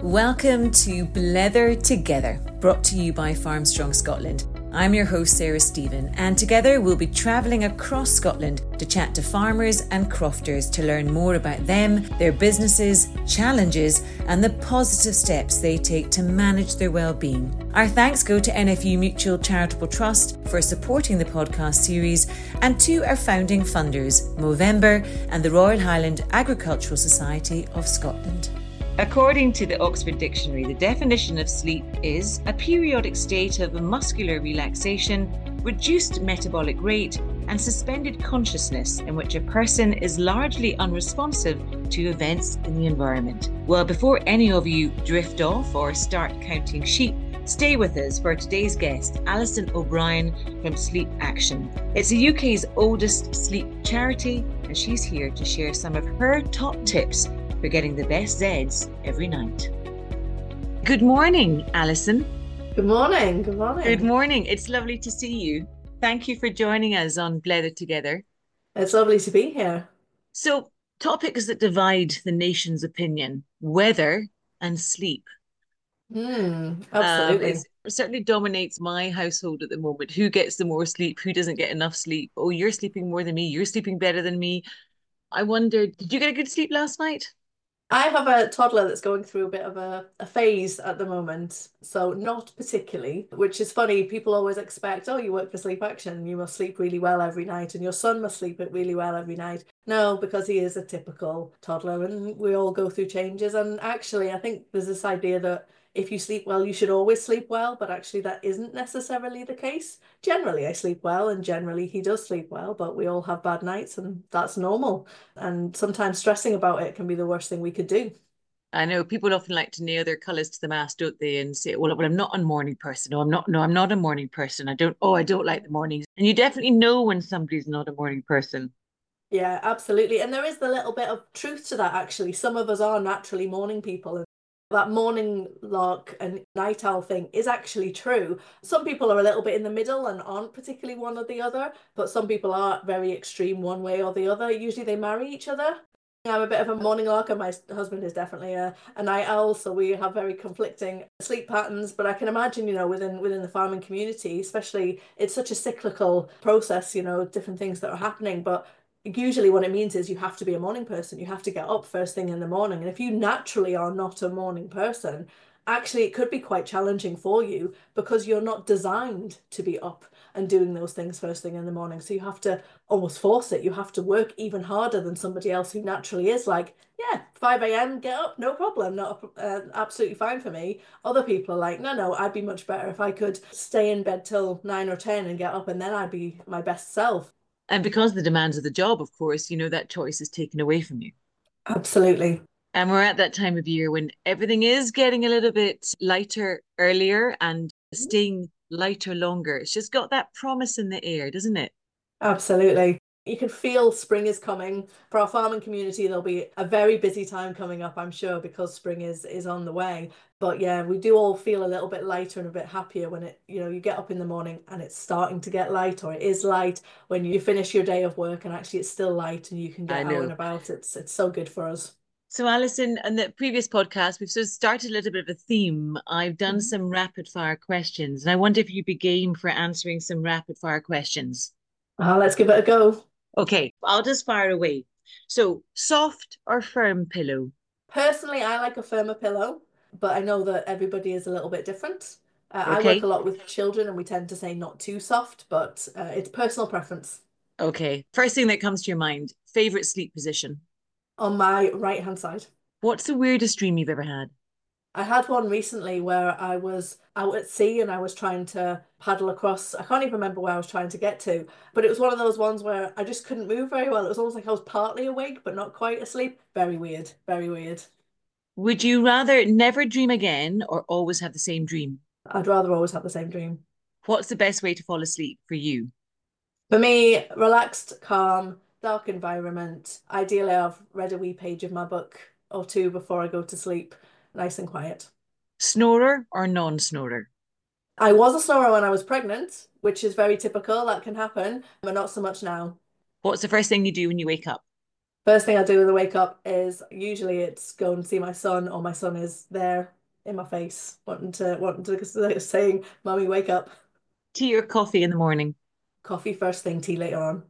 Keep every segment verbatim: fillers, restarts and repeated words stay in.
Welcome to Blether Together, brought to you by Farmstrong Scotland. I'm your host, Sarah Stephen, and together we'll be travelling across Scotland to chat to farmers and crofters to learn more about them, their businesses, challenges, and the positive steps they take to manage their well-being. Our thanks go to N F U Mutual Charitable Trust for supporting the podcast series, and to our founding funders, Movember and the Royal Highland Agricultural Society of Scotland. According to the Oxford Dictionary, the definition of sleep is a periodic state of muscular relaxation, reduced metabolic rate, and suspended consciousness in which a person is largely unresponsive to events in the environment. Well, before any of you drift off or start counting sheep, stay with us for today's guest, Alison O'Brien from Sleep Action. It's the U K's oldest sleep charity, and she's here to share some of her top tips for getting the best Zeds every night. Good morning, Alison. Good morning. Good morning. Good morning. It's lovely to see you. Thank you for joining us on Blether Together. It's lovely to be here. So, topics that divide the nation's opinion: weather and sleep. Mm, absolutely. Um, it certainly dominates my household at the moment. Who gets the more sleep? Who doesn't get enough sleep? Oh, you're sleeping more than me. You're sleeping better than me. I wondered, did you get a good sleep last night? I have a toddler that's going through a bit of a, a phase at the moment, so not particularly, which is funny. People always expect, oh, you work for Sleep Action, you must sleep really well every night, and your son must sleep it really well every night. No, because he is a typical toddler, and we all go through changes. And actually, I think there's this idea that if you sleep well, you should always sleep well, but actually that isn't necessarily the case. Generally, I sleep well, and generally he does sleep well, but we all have bad nights, and that's normal. And sometimes stressing about it can be the worst thing we could do. I know people often like to nail their colours to the mast, don't they? And say, well, well, I'm not a morning person. No, I'm not. No, I'm not a morning person. I don't. Oh, I don't like the mornings. And you definitely know when somebody's not a morning person. Yeah, absolutely. And there is the little bit of truth to that, actually. Some of us are naturally morning people. And that morning lark and night owl thing is actually true. Some people are a little bit in the middle and aren't particularly one or the other, but some people are very extreme one way or the other. Usually they marry each other. I'm a bit of a morning lark, and my husband is definitely a, a night owl, so we have very conflicting sleep patterns. But I can imagine, you know, within within the farming community, especially, it's such a cyclical process, you know, different things that are happening. But usually what it means is you have to be a morning person. You have to get up first thing in the morning. And if you naturally are not a morning person, actually it could be quite challenging for you because you're not designed to be up and doing those things first thing in the morning. So you have to almost force it. You have to work even harder than somebody else who naturally is like, yeah, five a.m, get up, no problem, not uh, absolutely fine for me. Other people are like, no, no, I'd be much better if I could stay in bed till nine or ten and get up, and then I'd be my best self. And because of the demands of the job, of course, you know, that choice is taken away from you. Absolutely. And we're at that time of year when everything is getting a little bit lighter earlier and staying lighter longer. It's just got that promise in the air, doesn't it? Absolutely. You can feel spring is coming. For our farming community, there'll be a very busy time coming up, I'm sure, because spring is is on the way. But yeah, we do all feel a little bit lighter and a bit happier when it, you know, you get up in the morning and it's starting to get light, or it is light when you finish your day of work and actually it's still light and you can get out and about. It's it's so good for us. So, Alison, in the previous podcast, we've sort of started a little bit of a theme. I've done mm-hmm. some rapid fire questions, and I wonder if you'd be game for answering some rapid fire questions. Uh, let's give it a go. Okay, I'll just fire away. So, soft or firm pillow? Personally, I like a firmer pillow, but I know that everybody is a little bit different. Uh, okay. I work a lot with children, and we tend to say not too soft, but uh, it's personal preference. Okay. First thing that comes to your mind, favorite sleep position? On my right-hand side. What's the weirdest dream you've ever had? I had one recently where I was out at sea and I was trying to paddle across. I can't even remember where I was trying to get to, but it was one of those ones where I just couldn't move very well. It was almost like I was partly awake, but not quite asleep. Very weird, very weird. Would you rather never dream again or always have the same dream? I'd rather always have the same dream. What's the best way to fall asleep for you? For me, relaxed, calm, dark environment. Ideally, I've read a wee page of my book or two before I go to sleep. Nice and quiet. Snorer or non-snorer? I was a snorer when I was pregnant, which is very typical. That can happen, but not so much now. What's the first thing you do when you wake up? First thing I do when I wake up is usually it's go and see my son, or my son is there in my face, wanting to wanting to saying, "Mommy, wake up." Tea or coffee in the morning? Coffee first thing, tea later on.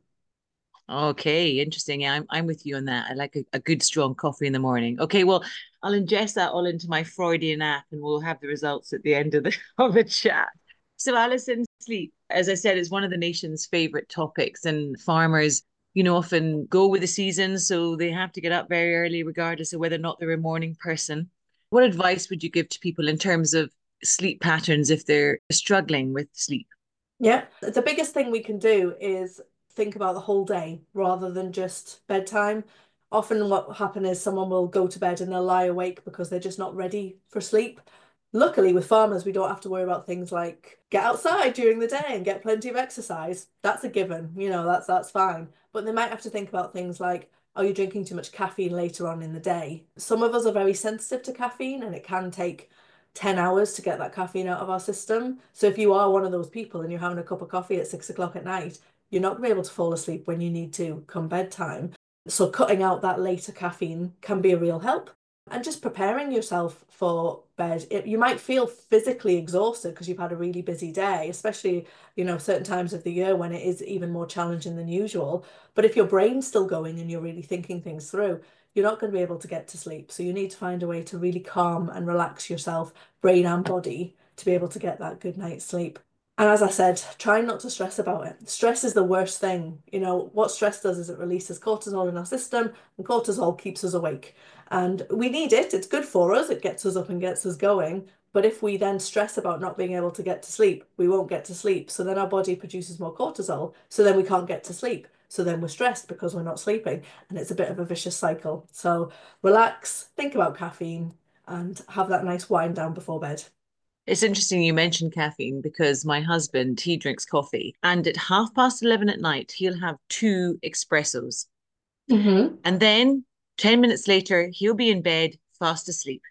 Okay, interesting. Yeah, I'm I'm with you on that. I like a, a good strong coffee in the morning. Okay, well, I'll ingest that all into my Freudian app and we'll have the results at the end of the of the chat. So Alison, sleep, as I said, is one of the nation's favorite topics, and farmers, you know, often go with the seasons, so they have to get up very early, regardless of whether or not they're a morning person. What advice would you give to people in terms of sleep patterns if they're struggling with sleep? Yeah, the biggest thing we can do is think about the whole day rather than just bedtime. Often, what will happen is someone will go to bed and they'll lie awake because they're just not ready for sleep. Luckily, with farmers, we don't have to worry about things like get outside during the day and get plenty of exercise. That's a given, you know, that's that's fine. But they might have to think about things like, are you drinking too much caffeine later on in the day? Some of us are very sensitive to caffeine and it can take ten hours to get that caffeine out of our system. So if you are one of those people and you're having a cup of coffee at six o'clock at night, you're not going to be able to fall asleep when you need to come bedtime. So cutting out that later caffeine can be a real help. And just preparing yourself for bed. It, you might feel physically exhausted because you've had a really busy day, especially, you know, certain times of the year when it is even more challenging than usual. But if your brain's still going and you're really thinking things through, you're not going to be able to get to sleep. So you need to find a way to really calm and relax yourself, brain and body, to be able to get that good night's sleep. And as I said, try not to stress about it. Stress is the worst thing. You know, what stress does is it releases cortisol in our system, and cortisol keeps us awake. And we need it. It's good for us. It gets us up and gets us going. But if we then stress about not being able to get to sleep, we won't get to sleep. So then our body produces more cortisol. So then we can't get to sleep. So then we're stressed because we're not sleeping. And it's a bit of a vicious cycle. So relax, think about caffeine, and have that nice wind down before bed. It's interesting you mentioned caffeine because my husband, he drinks coffee, and at half past eleven at night, he'll have two espressos. hmm And then ten minutes later, he'll be in bed fast asleep.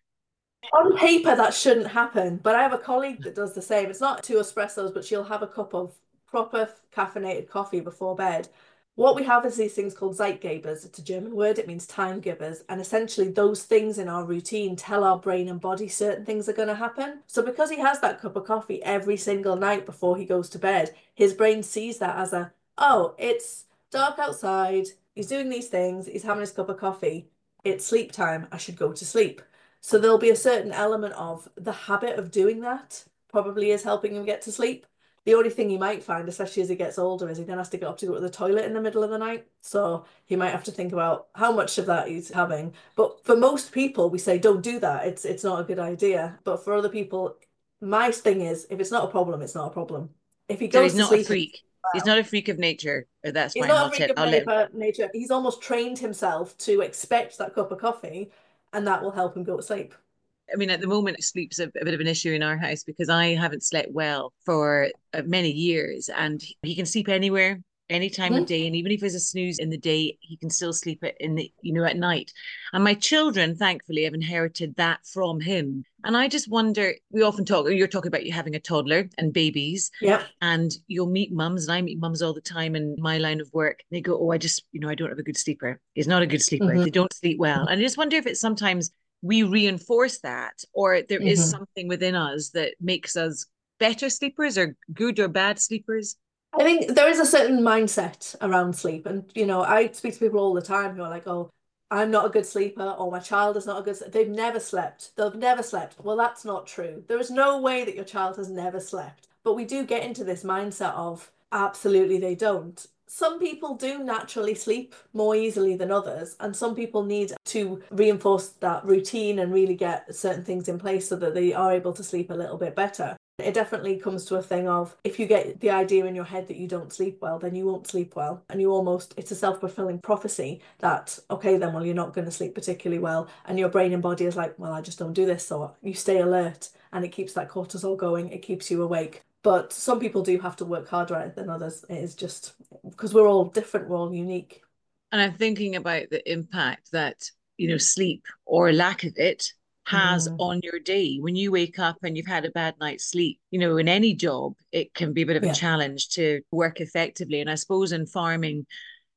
On paper, that shouldn't happen, but I have a colleague that does the same. It's not two espressos, but she'll have a cup of proper caffeinated coffee before bed. What we have is these things called Zeitgebers. It's a German word, it means time givers. And essentially, those things in our routine tell our brain and body certain things are going to happen. So, because he has that cup of coffee every single night before he goes to bed, his brain sees that as a, oh, it's dark outside, he's doing these things, he's having his cup of coffee, it's sleep time, I should go to sleep. So there'll be a certain element of the habit of doing that probably is helping him get to sleep. The only thing he might find, especially as he gets older, is he then has to get up to go to the toilet in the middle of the night. So he might have to think about how much of that he's having. But for most people, we say don't do that. It's it's not a good idea. But for other people, my thing is if it's not a problem, it's not a problem. If he So he's goes to not a sleep, freak. He's not a freak of nature. Oh, that's he's fine. not a I'll freak tell. of I'll let him. nature. Nature. He's almost trained himself to expect that cup of coffee, and that will help him go to sleep. I mean, at the moment, sleep's a, a bit of an issue in our house because I haven't slept well for uh, many years, and he can sleep anywhere, any time of Mhm. day, and even if there's a snooze in the day, he can still sleep it in the, you know, at night. And my children, thankfully, have inherited that from him. And I just wonder, we often talk, you're talking about you having a toddler and babies, Yeah. and you'll meet mums, and I meet mums all the time in my line of work. They go, "Oh, I just, you know, I don't have a good sleeper. He's not a good sleeper. hmm They don't sleep well." And I just wonder if it's sometimes we reinforce that, or there is hmm something within us that makes us better sleepers or good or bad sleepers. I think there is a certain mindset around sleep. And, you know, I speak to people all the time who are like, oh, I'm not a good sleeper, or my child is not a good sleeper. They've never slept. They've never slept. Well, that's not true. There is no way that your child has never slept. But we do get into this mindset of absolutely they don't. Some people do naturally sleep more easily than others, and some people need to reinforce that routine and really get certain things in place so that they are able to sleep a little bit better. It definitely comes to a thing of if you get the idea in your head that you don't sleep well, then you won't sleep well. And you almost, it's a self-fulfilling prophecy that, okay, then, well, you're not going to sleep particularly well. And your brain and body is like, well, I just don't do this. So you stay alert and it keeps that cortisol going, it keeps you awake. But some people do have to work harder at it than others. It is just because we're all different, we're all unique. And I'm thinking about the impact that, you know, sleep or lack of it has Mm, on your day. When you wake up and you've had a bad night's sleep, you know, in any job, it can be a bit of a yeah. challenge to work effectively. And I suppose in farming,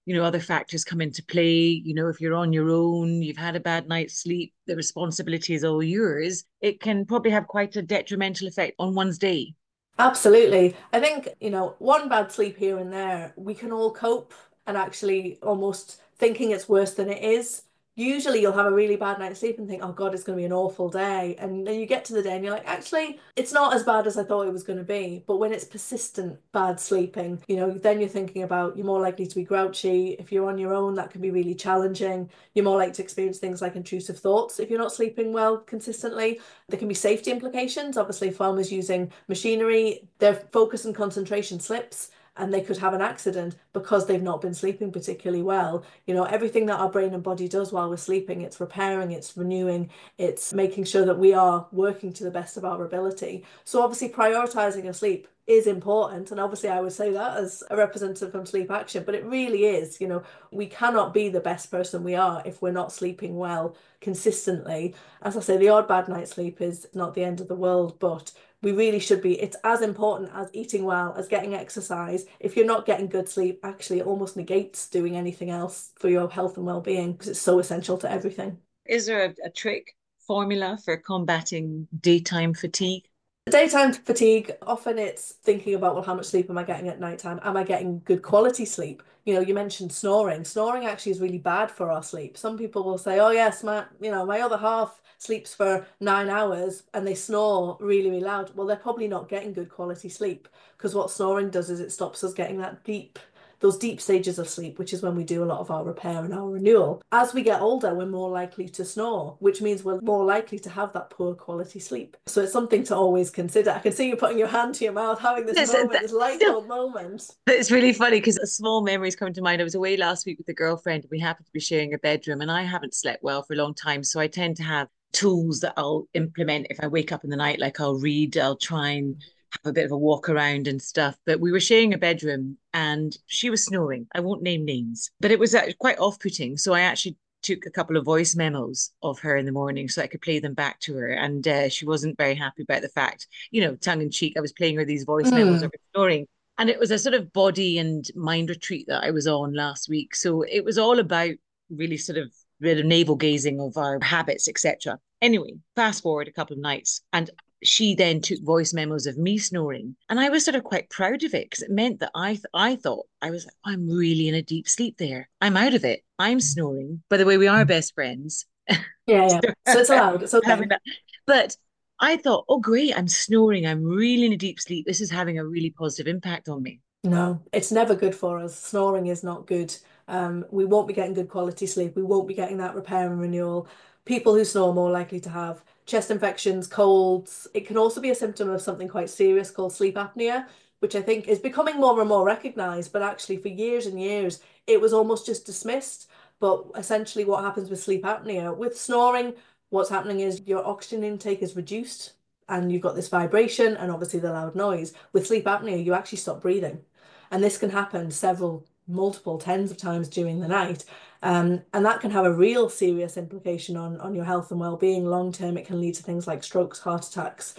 you know, other factors come into play. You know, if you're on your own, you've had a bad night's sleep, the responsibility is all yours. It can probably have quite a detrimental effect on one's day. Absolutely. I think, you know, one bad sleep here and there, we can all cope and actually almost thinking it's worse than it is. Usually you'll have a really bad night's sleep and think, oh God, it's going to be an awful day. And then you get to the day and you're like, actually, it's not as bad as I thought it was going to be. But when it's persistent bad sleeping, you know, then you're thinking about you're more likely to be grouchy. If you're on your own, that can be really challenging. You're more likely to experience things like intrusive thoughts if you're not sleeping well consistently. There can be safety implications. Obviously, farmers using machinery, their focus and concentration slips and they could have an accident because they've not been sleeping particularly well. You know, everything that our brain and body does while we're sleeping, it's repairing, it's renewing, it's making sure that we are working to the best of our ability. So obviously prioritizing your sleep is important. And obviously I would say that as a representative from Sleep Action, but it really is, you know, we cannot be the best person we are if we're not sleeping well consistently. As I say, the odd bad night's sleep is not the end of the world, but we really should be. It's as important as eating well, as getting exercise. If you're not getting good sleep, actually it almost negates doing anything else for your health and well-being because it's so essential to everything. Is there a, a trick formula for combating daytime fatigue? Daytime fatigue, often it's thinking about, well, how much sleep am I getting at nighttime? Am I getting good quality sleep? You know, you mentioned snoring. Snoring actually is really bad for our sleep. Some people will say, oh yes, my, you know, my other half sleeps for nine hours and they snore really, really loud. Well, they're probably not getting good quality sleep because what snoring does is it stops us getting that deep those deep stages of sleep, which is when we do a lot of our repair and our renewal. As we get older, we're more likely to snore, which means we're more likely to have that poor quality sleep. So it's something to always consider. I can see you putting your hand to your mouth, having this Yes, moment, that, this light bulb moment. it's really funny because a small memories come to mind. I was away last week with a girlfriend. We happened to be sharing a bedroom, and I haven't slept well for a long time. So I tend to have tools that I'll implement if I wake up in the night. Like I'll read, I'll try and have a bit of a walk around and stuff. But we were sharing a bedroom and she was snoring. I won't name names, but it was uh, quite off-putting. So I actually took a couple of voice memos of her in the morning so I could play them back to her. And uh, she wasn't very happy about the fact, you know, tongue in cheek, I was playing her these voice memos of Mm. her snoring. And it was a sort of body and mind retreat that I was on last week. So it was all about really sort of bit of navel gazing of our habits, et cetera. Anyway, fast forward a couple of nights, and she then took voice memos of me snoring, and I was sort of quite proud of it because it meant that I th- I thought I was like, I'm really in a deep sleep there. I'm out of it. I'm snoring. By the way, we are best friends. Yeah, yeah. So it's allowed. It's okay. Having that, but I thought, oh great, I'm snoring. I'm really in a deep sleep. This is having a really positive impact on me. No, it's never good for us. Snoring is not good. Um, we won't be getting good quality sleep. We won't be getting that repair and renewal. People who snore are more likely to have chest infections, colds. It can also be a symptom of something quite serious called sleep apnea, which I think is becoming more and more recognized. But actually, for years and years, it was almost just dismissed. But essentially, what happens with sleep apnea, with snoring, what's happening is your oxygen intake is reduced and you've got this vibration and obviously the loud noise. With sleep apnea, you actually stop breathing. And this can happen several, multiple, tens of times during the night. Um, and that can have a real serious implication on, on your health and well-being. Long term, it can lead to things like strokes, heart attacks,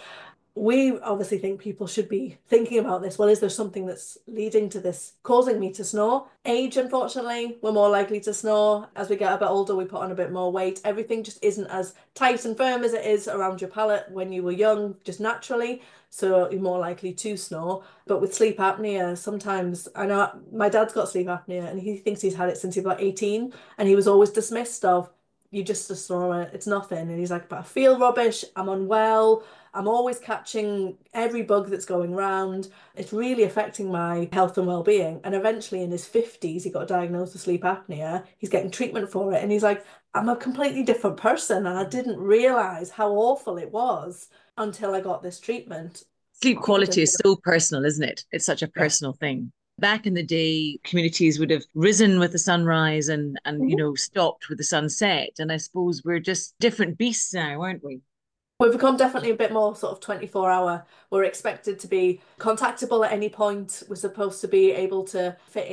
we obviously think people should be thinking about this. Well, is there something that's leading to this, causing me to snore? Age, unfortunately, we're more likely to snore. As we get a bit older, we put on a bit more weight. Everything just isn't as tight and firm as it is around your palate when you were young, just naturally. So you're more likely to snore. But with sleep apnea, sometimes I know my dad's got sleep apnea and he thinks he's had it since he was about eighteen. And he was always dismissed of, you just a snorer, it's nothing. And he's like, but I feel rubbish, I'm unwell. I'm always catching every bug that's going round. It's really affecting my health and well-being. And eventually in his fifties, he got diagnosed with sleep apnea. He's getting treatment for it. And he's like, I'm a completely different person. And I didn't realize how awful it was until I got this treatment. Sleep People quality don't. is so personal, isn't it? It's such a Yeah. personal thing. Back in the day, communities would have risen with the sunrise and and you Mhm. know stopped with the sunset. And I suppose we're just different beasts now, aren't we? We've become definitely a bit more sort of twenty-four hour. We're expected to be contactable at any point. We're supposed to be able to fit in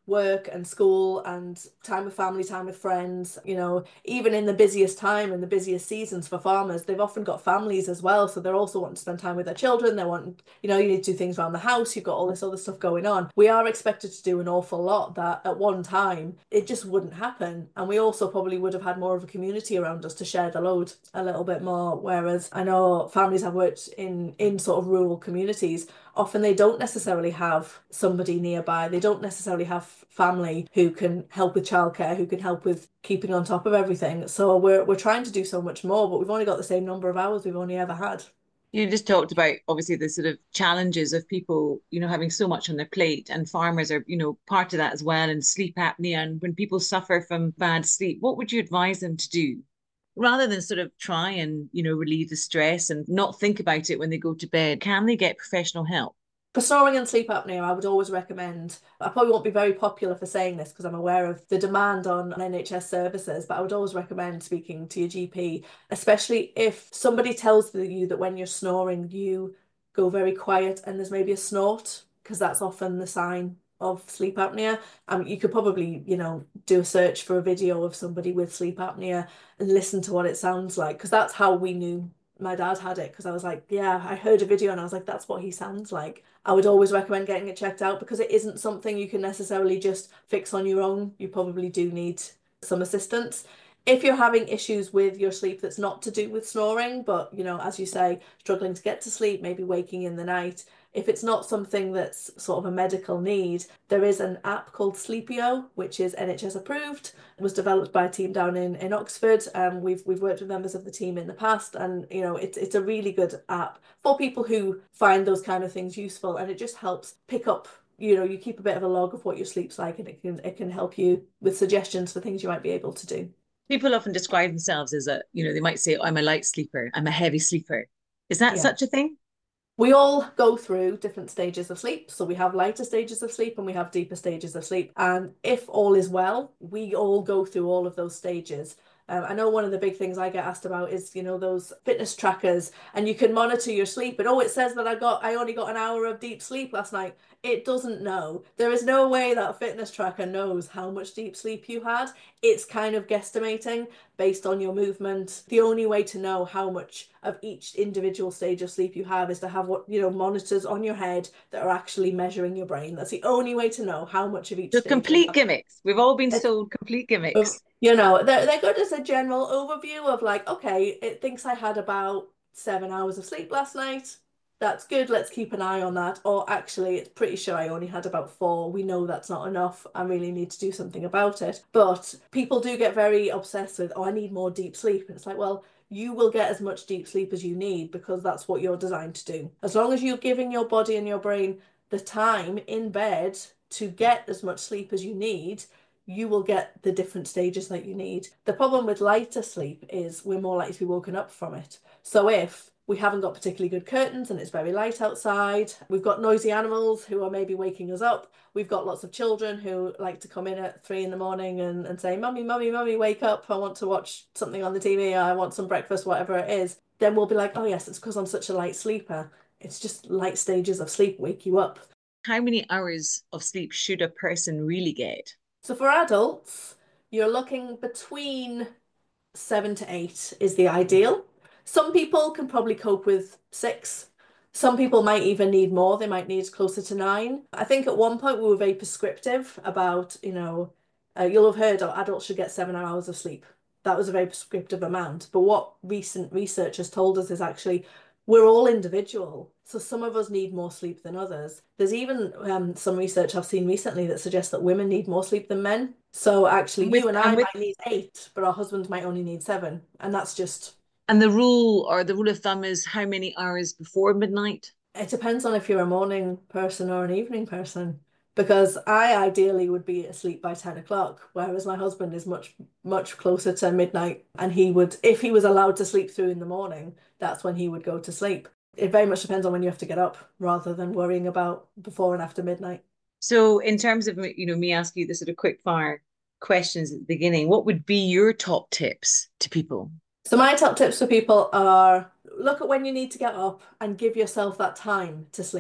work and school and time with family, time with friends. You know, even in the busiest time and the busiest seasons for farmers, they've often got families as well. So they're also wanting to spend time with their children. They want, you know, you need to do things around the house. You've got all this other stuff going on. We are expected to do an awful lot that at one time it just wouldn't happen. And we also probably would have had more of a community around us to share the load a little bit more. Whereas I know families I've worked in in sort of rural communities, often they don't necessarily have somebody nearby. They don't necessarily have family who can help with childcare, who can help with keeping on top of everything. So we're we're trying to do so much more, but we've only got the same number of hours we've only ever had. You just talked about obviously the sort of challenges of people, you know, having so much on their plate, and farmers are, you know, part of that as well, and sleep apnea. And when people suffer from bad sleep, what would you advise them to do? Rather than sort of try and, you know, relieve the stress and not think about it when they go to bed, can they get professional help? For snoring and sleep apnea, I would always recommend, I probably won't be very popular for saying this because I'm aware of the demand on N H S services, but I would always recommend speaking to your G P, especially if somebody tells you that when you're snoring, you go very quiet and there's maybe a snort, because that's often the sign of sleep apnea. Um, you could probably, you know, do a search for a video of somebody with sleep apnea and listen to what it sounds like, because that's how we knew my dad had it, because I was like, yeah, I heard a video and I was like, that's what he sounds like. I would always recommend getting it checked out because it isn't something you can necessarily just fix on your own. You probably do need some assistance. If you're having issues with your sleep that's not to do with snoring, but, you know, as you say, struggling to get to sleep, maybe waking in the night, if it's not something that's sort of a medical need, there is an app called Sleepio, which is N H S approved. It was developed by a team down in, in Oxford. Um, we've we've worked with members of the team in the past, and you know it's it's a really good app for people who find those kind of things useful, and it just helps pick up. You know, you keep a bit of a log of what your sleep's like, and it can it can help you with suggestions for things you might be able to do. People often describe themselves as a, you know, they might say, oh, I'm a light sleeper, I'm a heavy sleeper. Is that Yeah. such a thing? We all go through different stages of sleep. So we have lighter stages of sleep and we have deeper stages of sleep. And if all is well, we all go through all of those stages. Um, I know one of the big things I get asked about is, you know, those fitness trackers, and you can monitor your sleep. And oh, it says that I got, I only got an hour of deep sleep last night. It doesn't know. There is no way that fitness tracker knows how much deep sleep you had. It's kind of guesstimating based on your movement. The only way to know how much of each individual stage of sleep you have is to have what, you know, monitors on your head that are actually measuring your brain. That's the only way to know how much of each The stage you complete have. gimmicks. We've all been It's, sold complete um, gimmicks. you know, they're, they're good as a general overview of like, okay, it thinks I had about seven hours of sleep last night. That's good. Let's keep an eye on that. Or actually, it's pretty sure I only had about four. We know that's not enough. I really need to do something about it. But people do get very obsessed with, oh, I need more deep sleep. And it's like, well, you will get as much deep sleep as you need because that's what you're designed to do. As long as you're giving your body and your brain the time in bed to get as much sleep as you need, you will get the different stages that you need. The problem with lighter sleep is we're more likely to be woken up from it. So if we haven't got particularly good curtains and it's very light outside, we've got noisy animals who are maybe waking us up, we've got lots of children who like to come in at three in the morning and, and say, Mummy, Mummy, Mummy, wake up. I want to watch something on the T V. I want some breakfast, whatever it is. Then we'll be like, oh, yes, it's because I'm such a light sleeper. It's just light stages of sleep wake you up. How many hours of sleep should a person really get? So for adults, you're looking between seven to eight is the ideal. Some people can probably cope with six. Some people might even need more. They might need closer to nine. I think at one point we were very prescriptive about, you know, uh, you'll have heard oh, adults should get seven hours of sleep. That was a very prescriptive amount. But what recent research has told us is actually we're all individual. So some of us need more sleep than others. There's even um, some research I've seen recently that suggests that women need more sleep than men. So actually, And with you and and I with might need eight, but our husband might only need seven. And that's just, and the rule or the rule of thumb is how many hours before midnight? it depends on if you're a morning person or an evening person. Because I ideally would be asleep by ten o'clock, whereas my husband is much, much closer to midnight. And he would, if he was allowed to sleep through in the morning, that's when he would go to sleep. It very much depends on when you have to get up rather than worrying about before and after midnight. So in terms of, you know, me asking you the sort of quick fire questions at the beginning, what would be your top tips to people? So my top tips for people are look at when you need to get up and give yourself that time to sleep.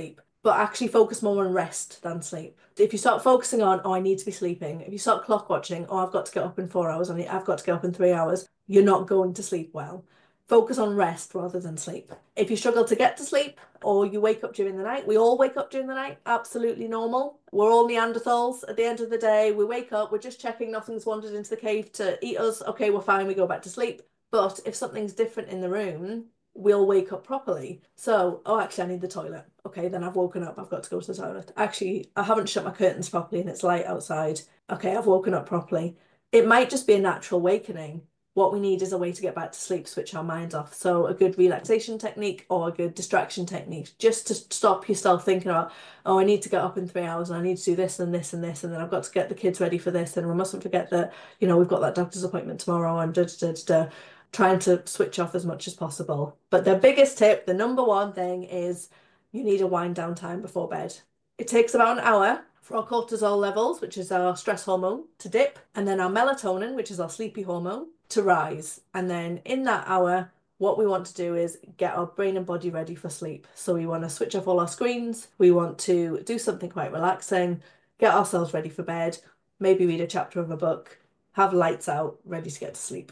but actually focus more on rest than sleep. If you start focusing on, oh, I need to be sleeping, if you start clock watching, oh, I've got to get up in four hours, and I've got to get up in three hours, you're not going to sleep well. Focus on rest rather than sleep. If you struggle to get to sleep or you wake up during the night, we all wake up during the night, absolutely normal. We're all Neanderthals. At the end of the day, we wake up, we're just checking nothing's wandered into the cave to eat us. Okay, we're fine, we go back to sleep. But if something's different in the room, we'll wake up properly. So, oh, actually, I need the toilet. Okay, then I've woken up, I've got to go to the toilet. Actually, I haven't shut my curtains properly and it's light outside. Okay, I've woken up properly. It might just be a natural awakening. What we need is a way to get back to sleep, switch our minds off. So a good relaxation technique or a good distraction technique, just to stop yourself thinking about, oh, I need to get up in three hours and I need to do this and this and this, and then I've got to get the kids ready for this, and we mustn't forget that, you know, we've got that doctor's appointment tomorrow, and da da da da. Trying to switch off as much as possible. But the biggest tip, the number one thing, is you need a wind down time before bed. It takes about an hour for our cortisol levels, which is our stress hormone, to dip, and then our melatonin, which is our sleepy hormone, to rise. And then in that hour, what we want to do is get our brain and body ready for sleep. So we want to switch off all our screens. We want to do something quite relaxing, get ourselves ready for bed, maybe read a chapter of a book, have lights out, ready to get to sleep.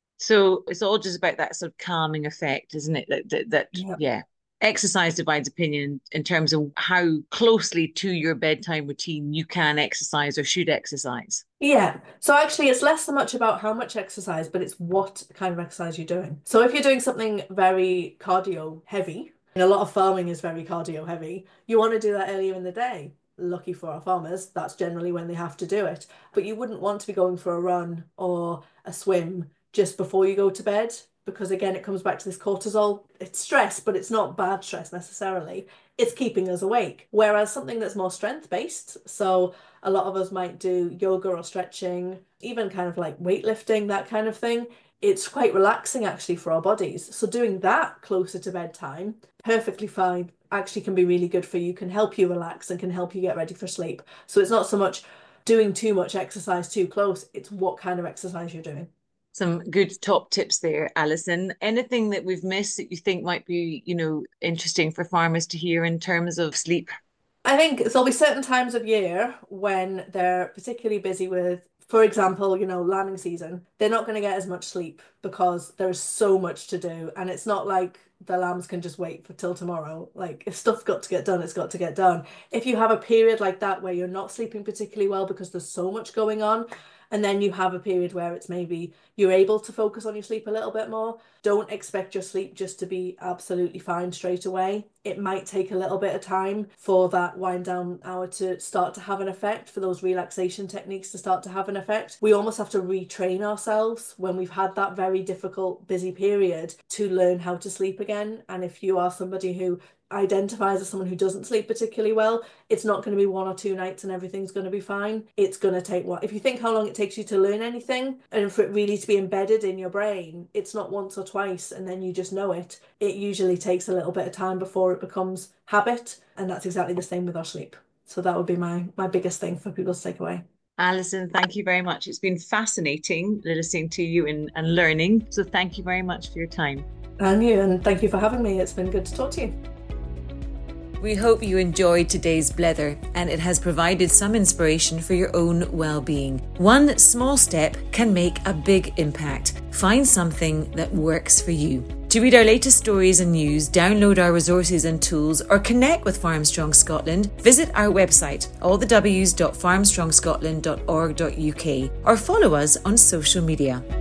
So it's all just about that sort of calming effect, isn't it? That, that, that Yep. yeah. Exercise divides opinion in terms of how closely to your bedtime routine you can exercise or should exercise. Yeah. So actually, it's less so much about how much exercise, but it's what kind of exercise you're doing. So if you're doing something very cardio heavy, and a lot of farming is very cardio heavy, you want to do that earlier in the day. Lucky for our farmers, that's generally when they have to do it. But you wouldn't want to be going for a run or a swim just before you go to bed, because again, it comes back to this cortisol. It's stress, but it's not bad stress necessarily. It's keeping us awake. Whereas something that's more strength-based, so a lot of us might do yoga or stretching, even kind of like weightlifting, that kind of thing. It's quite relaxing actually for our bodies. So doing that closer to bedtime, perfectly fine, actually can be really good for you, can help you relax and can help you get ready for sleep. So it's not so much doing too much exercise too close, it's what kind of exercise you're doing. Some good top tips there, Alison. Anything that we've missed that you think might be, you know, interesting for farmers to hear in terms of sleep? I think there'll be certain times of year when they're particularly busy with, for example, you know, lambing season. They're not going to get as much sleep because there's so much to do. And it's not like the lambs can just wait for till tomorrow. Like, if stuff's got to get done, it's got to get done. If you have a period like that where you're not sleeping particularly well because there's so much going on, and then you have a period where it's maybe you're able to focus on your sleep a little bit more, don't expect your sleep just to be absolutely fine straight away. It might take a little bit of time for that wind down hour to start to have an effect, for those relaxation techniques to start to have an effect. We almost have to retrain ourselves when we've had that very difficult, busy period to learn how to sleep again. And if you are somebody who identifies as someone who doesn't sleep particularly well, it's not going to be one or two nights and everything's going to be fine. It's going to take what, if you think how long it takes you to learn anything and for it really to be embedded in your brain, it's not once or twice and then you just know it. It usually takes a little bit of time before it becomes habit, and that's exactly the same with our sleep. So that would be my my biggest thing for people to take away. Alison, thank you very much. It's been fascinating listening to you and, and learning. So thank you very much for your time. And you, and thank you for having me. It's been good to talk to you. We hope you enjoyed today's blether and it has provided some inspiration for your own well-being. One small step can make a big impact. Find something that works for you. To read our latest stories and news, download our resources and tools, or connect with Farmstrong Scotland, visit our website, all the w's dot farmstrong scotland dot org dot u k, or follow us on social media.